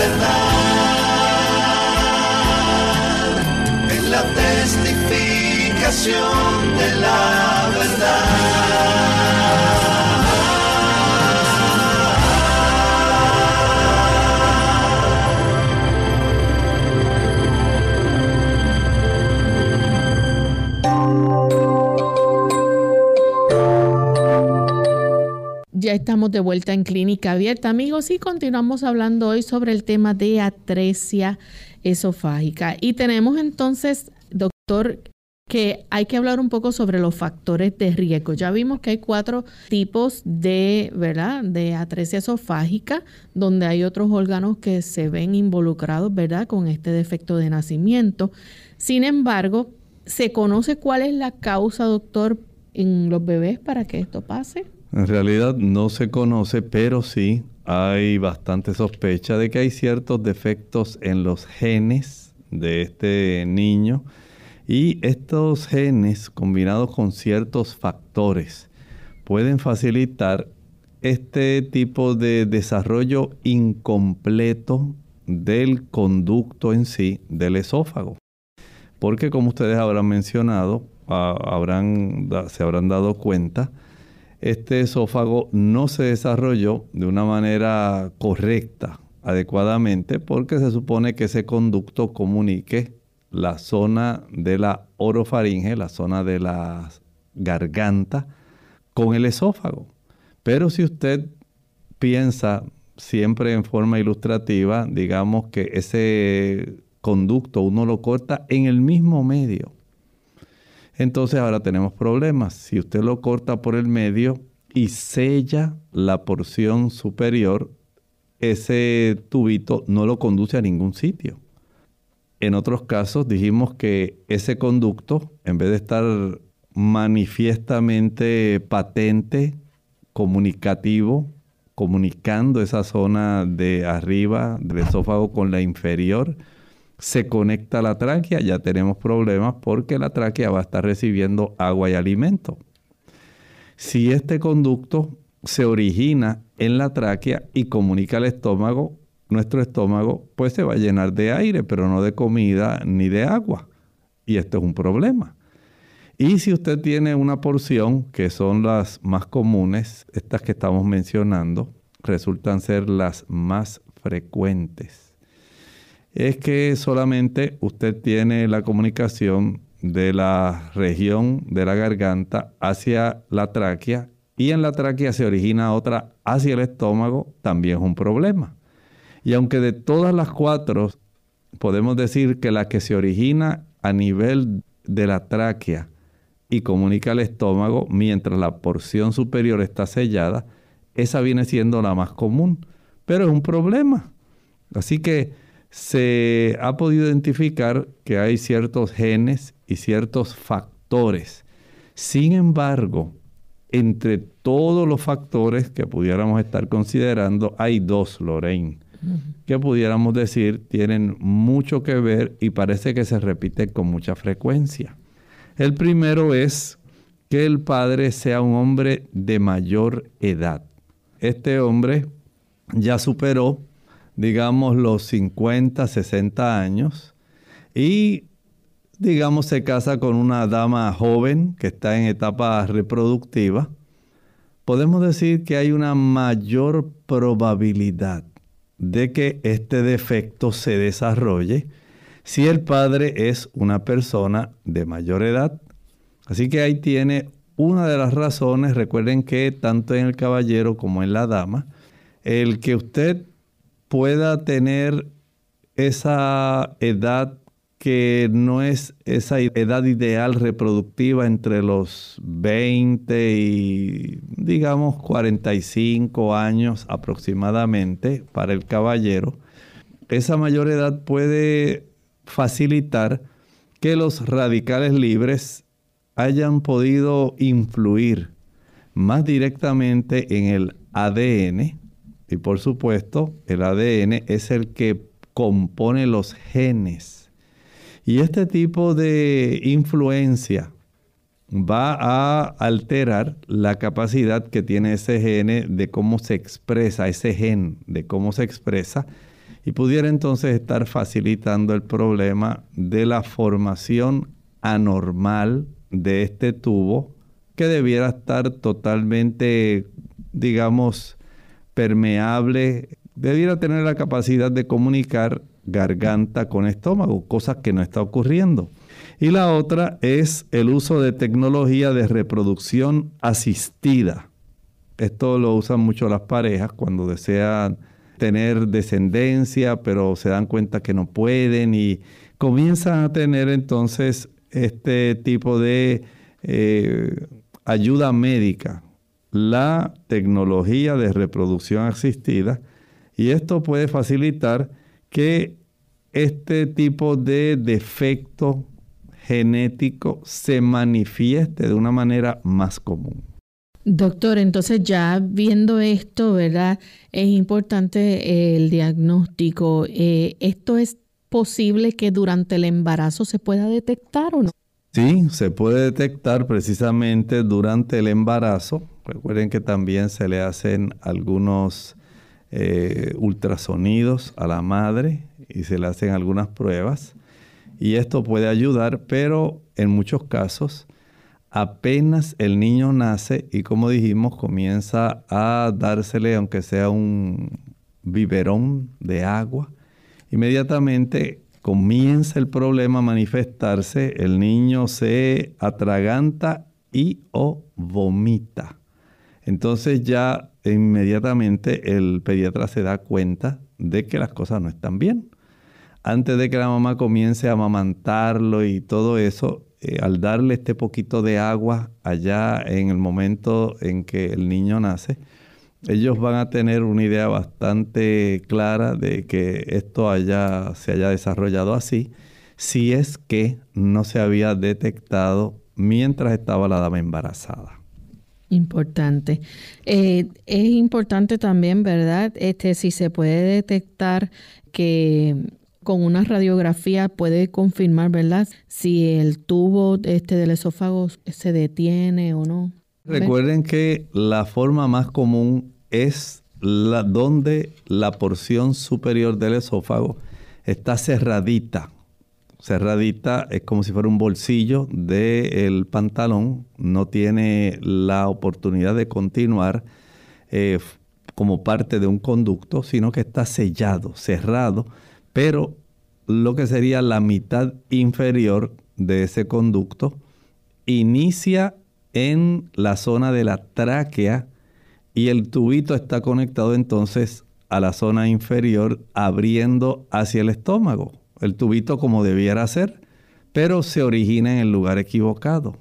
verdad, en la testificación de la verdad. ya estamos de vuelta en Clínica Abierta, amigos, y continuamos hablando hoy sobre el tema de atresia esofágica. Y tenemos entonces, doctor, que hay que hablar un poco sobre los factores de riesgo. Ya vimos que hay cuatro tipos de, ¿verdad?, de atresia esofágica, donde hay otros órganos que se ven involucrados, ¿verdad?, con este defecto de nacimiento. Sin embargo, ¿se conoce cuál es la causa, doctor, en los bebés para que esto pase? En realidad no se conoce, pero sí hay bastante sospecha de que hay ciertos defectos en los genes de este niño. Y estos genes, combinados con ciertos factores, pueden facilitar este tipo de desarrollo incompleto del conducto en sí del esófago. Porque como ustedes habrán mencionado, habrán, se habrán dado cuenta, este esófago no se desarrolló de una manera correcta, adecuadamente, porque se supone que ese conducto comunique la zona de la orofaringe, la zona de la garganta, con el esófago. Pero si usted piensa siempre en forma ilustrativa, digamos que ese conducto uno lo corta en el mismo medio. Entonces ahora tenemos problemas. Si usted lo corta por el medio y sella la porción superior, ese tubito no lo conduce a ningún sitio. En otros casos dijimos que ese conducto, en vez de estar manifiestamente patente, comunicativo, comunicando esa zona de arriba del esófago con la inferior, se conecta a la tráquea, ya tenemos problemas porque la tráquea va a estar recibiendo agua y alimento. Si este conducto se origina en la tráquea y comunica al estómago, nuestro estómago pues se va a llenar de aire, pero no de comida ni de agua. Y esto es un problema. Y si usted tiene una porción, que son las más comunes, estas que estamos mencionando, resultan ser las más frecuentes. Es que solamente usted tiene la comunicación de la región de la garganta hacia la tráquea y en la tráquea se origina otra hacia el estómago, también es un problema. Y aunque de todas las cuatro podemos decir que la que se origina a nivel de la tráquea y comunica al estómago mientras la porción superior está sellada, esa viene siendo la más común, pero es un problema. Así que se ha podido identificar que hay ciertos genes y ciertos factores. Sin embargo, entre todos los factores que pudiéramos estar considerando, hay dos, Lorraine, que pudiéramos decir tienen mucho que ver y parece que se repite con mucha frecuencia. El primero es que el padre sea un hombre de mayor edad. Este hombre ya superó, digamos, los cincuenta, sesenta años y, digamos, se casa con una dama joven que está en etapa reproductiva. Podemos decir que hay una mayor probabilidad de que este defecto se desarrolle si el padre es una persona de mayor edad. Así que ahí tiene una de las razones. Recuerden que tanto en el caballero como en la dama, el que usted pueda tener esa edad que no es esa edad ideal reproductiva entre los veinte y, digamos, cuarenta y cinco años aproximadamente para el caballero, esa mayor edad puede facilitar que los radicales libres hayan podido influir más directamente en el A D N. Y por supuesto, el A D N es el que compone los genes. Y este tipo de influencia va a alterar la capacidad que tiene ese gene de cómo se expresa, ese gen de cómo se expresa, y pudiera entonces estar facilitando el problema de la formación anormal de este tubo que debiera estar totalmente, digamos, permeable, debiera tener la capacidad de comunicar garganta con estómago, cosa que no está ocurriendo. Y la otra es el uso de tecnología de reproducción asistida. Esto lo usan mucho las parejas cuando desean tener descendencia, pero se dan cuenta que no pueden y comienzan a tener entonces este tipo de eh, ayuda médica, la tecnología de reproducción asistida, y esto puede facilitar que este tipo de defecto genético se manifieste de una manera más común. Doctor, entonces ya viendo esto, ¿verdad? Es importante el diagnóstico. Eh, ¿Esto es posible que durante el embarazo se pueda detectar o no? Sí, se puede detectar precisamente durante el embarazo. Recuerden que también se le hacen algunos eh, ultrasonidos a la madre y se le hacen algunas pruebas. Y esto puede ayudar, pero en muchos casos apenas el niño nace y, como dijimos, comienza a dársele, aunque sea un biberón de agua, inmediatamente comienza el problema a manifestarse, el niño se atraganta y o vomita. Entonces ya inmediatamente el pediatra se da cuenta de que las cosas no están bien. Antes de que la mamá comience a amamantarlo y todo eso, eh, al darle este poquito de agua allá en el momento en que el niño nace, ellos van a tener una idea bastante clara de que esto haya, se haya desarrollado así, si es que no se había detectado mientras estaba la dama embarazada. Importante. Eh, es importante también, ¿verdad? Este, si se puede detectar que con una radiografía puede confirmar, ¿verdad? Si el tubo este del esófago se detiene o no. Recuerden que la forma más común es la donde la porción superior del esófago está cerradita. Cerradita es como si fuera un bolsillo del pantalón. No tiene la oportunidad de continuar eh, como parte de un conducto, sino que está sellado, cerrado. Pero lo que sería la mitad inferior de ese conducto inicia en la zona de la tráquea y el tubito está conectado entonces a la zona inferior abriendo hacia el estómago. El tubito como debiera ser, pero se origina en el lugar equivocado.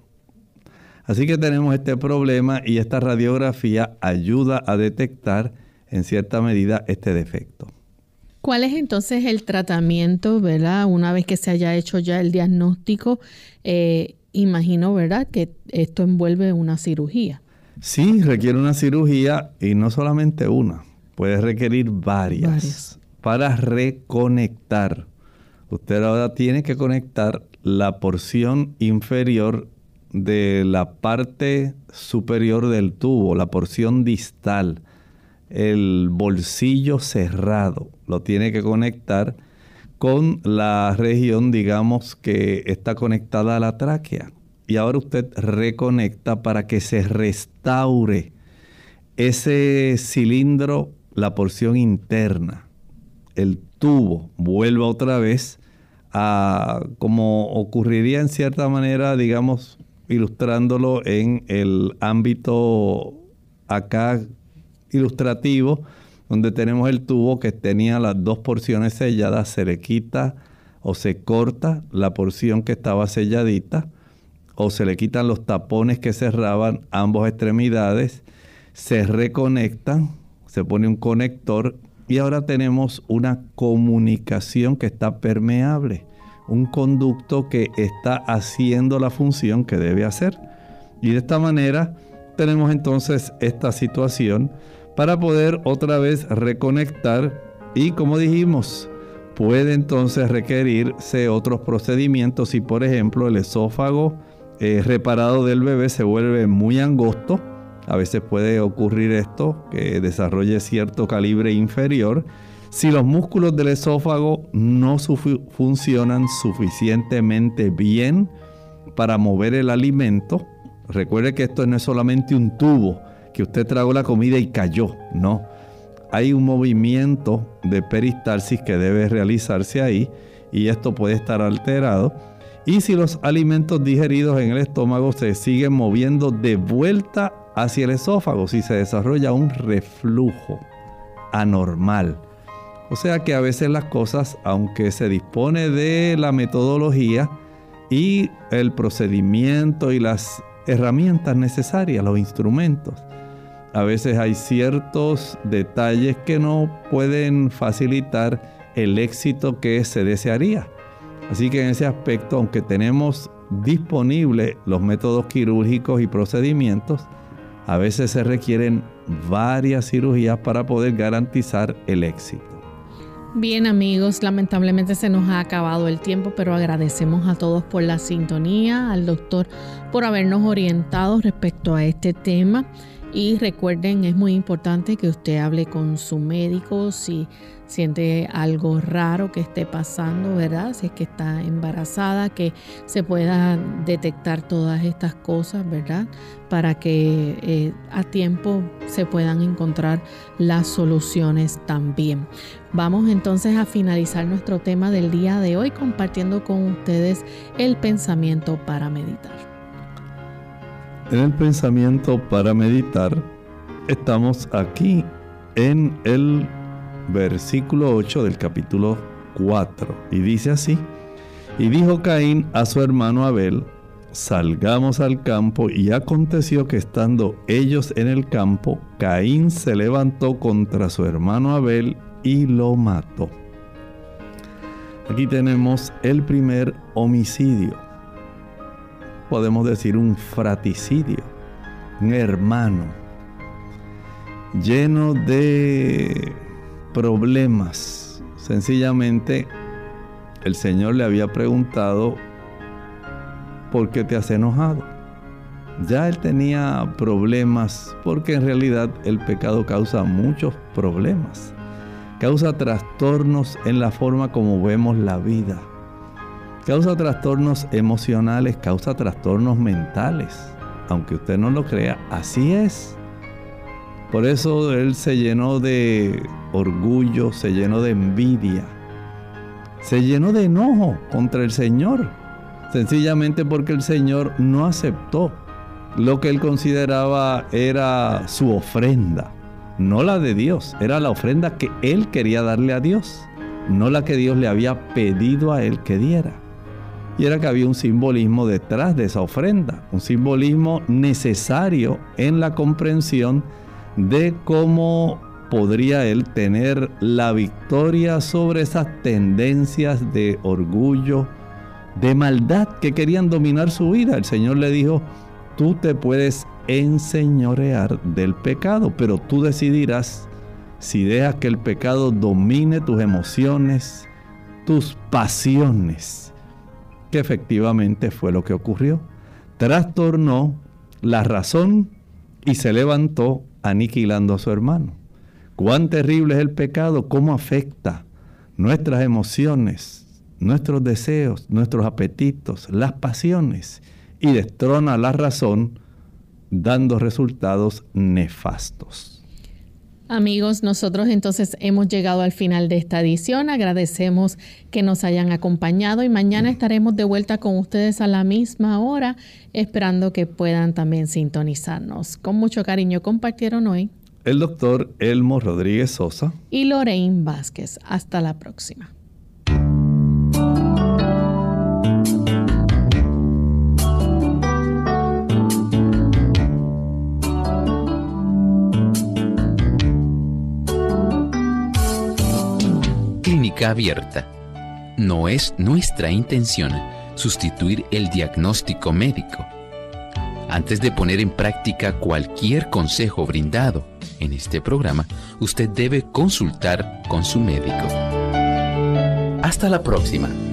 Así que tenemos este problema y esta radiografía ayuda a detectar en cierta medida este defecto. ¿Cuál es entonces el tratamiento, verdad? Una vez que se haya hecho ya el diagnóstico, eh, imagino, ¿verdad?, que esto envuelve una cirugía. Sí, requiere una cirugía y no solamente una, puede requerir varias, varias. Para reconectar. Usted ahora tiene que conectar la porción inferior de la parte superior del tubo, la porción distal, el bolsillo cerrado. Lo tiene que conectar con la región, digamos, que está conectada a la tráquea. Y ahora usted reconecta para que se restaure ese cilindro, la porción interna. El tubo vuelva otra vez a como ocurriría en cierta manera, digamos, ilustrándolo en el ámbito acá ilustrativo, donde tenemos el tubo que tenía las dos porciones selladas, se le quita o se corta la porción que estaba selladita, o se le quitan los tapones que cerraban ambas extremidades, se reconectan, se pone un conector y ahora tenemos una comunicación que está permeable, un conducto que está haciendo la función que debe hacer. Y de esta manera tenemos entonces esta situación para poder otra vez reconectar y, como dijimos, puede entonces requerirse otros procedimientos si, por ejemplo, el esófago eh, reparado del bebé se vuelve muy angosto. A veces puede ocurrir esto, que desarrolle cierto calibre inferior. Si los músculos del esófago no sufi- funcionan suficientemente bien para mover el alimento, recuerde que esto no es solamente un tubo, que usted tragó la comida y cayó, no. Hay un movimiento de peristalsis que debe realizarse ahí y esto puede estar alterado. Y si los alimentos digeridos en el estómago se siguen moviendo de vuelta hacia el esófago si se desarrolla un reflujo anormal. O sea que a veces las cosas, aunque se dispone de la metodología y el procedimiento y las herramientas necesarias, los instrumentos, a veces hay ciertos detalles que no pueden facilitar el éxito que se desearía. Así que en ese aspecto, aunque tenemos disponibles los métodos quirúrgicos y procedimientos, a veces se requieren varias cirugías para poder garantizar el éxito. Bien, amigos, lamentablemente se nos ha acabado el tiempo, pero agradecemos a todos por la sintonía, al doctor por habernos orientado respecto a este tema. Y recuerden, es muy importante que usted hable con su médico si siente algo raro que esté pasando, ¿verdad? Si es que está embarazada, que se pueda detectar todas estas cosas, ¿verdad? Para que eh, a tiempo se puedan encontrar las soluciones también. Vamos entonces a finalizar nuestro tema del día de hoy compartiendo con ustedes el pensamiento para meditar. En el pensamiento para meditar, estamos aquí en el versículo ocho del capítulo cuatro. Y dice así: y dijo Caín a su hermano Abel, salgamos al campo. Y aconteció que estando ellos en el campo, Caín se levantó contra su hermano Abel y lo mató. Aquí tenemos el primer homicidio. Podemos decir un fraticidio, un hermano lleno de problemas. Sencillamente, el Señor le había preguntado, ¿por qué te has enojado? Ya él tenía problemas, porque en realidad el pecado causa muchos problemas. Causa trastornos en la forma como vemos la vida. Causa trastornos emocionales, causa trastornos mentales. Aunque usted no lo crea, así es. Por eso él se llenó de orgullo, se llenó de envidia, se llenó de enojo contra el Señor. Sencillamente porque el Señor no aceptó lo que él consideraba era su ofrenda. No la de Dios, era la ofrenda que él quería darle a Dios, no la que Dios le había pedido a él que diera. Y era que había un simbolismo detrás de esa ofrenda, un simbolismo necesario en la comprensión de cómo podría él tener la victoria sobre esas tendencias de orgullo, de maldad que querían dominar su vida. El Señor le dijo, tú te puedes enseñorear del pecado, pero tú decidirás si dejas que el pecado domine tus emociones, tus pasiones. Que efectivamente fue lo que ocurrió. Trastornó la razón y se levantó aniquilando a su hermano. Cuán terrible es el pecado, cómo afecta nuestras emociones, nuestros deseos, nuestros apetitos, las pasiones, y destrona la razón, dando resultados nefastos. Amigos, nosotros entonces hemos llegado al final de esta edición. Agradecemos que nos hayan acompañado y mañana estaremos de vuelta con ustedes a la misma hora, esperando que puedan también sintonizarnos. Con mucho cariño compartieron hoy el doctor Elmo Rodríguez Sosa y Lorraine Vázquez. Hasta la próxima. Clínica Abierta. No es nuestra intención sustituir el diagnóstico médico. Antes de poner en práctica cualquier consejo brindado en este programa, usted debe consultar con su médico. Hasta la próxima.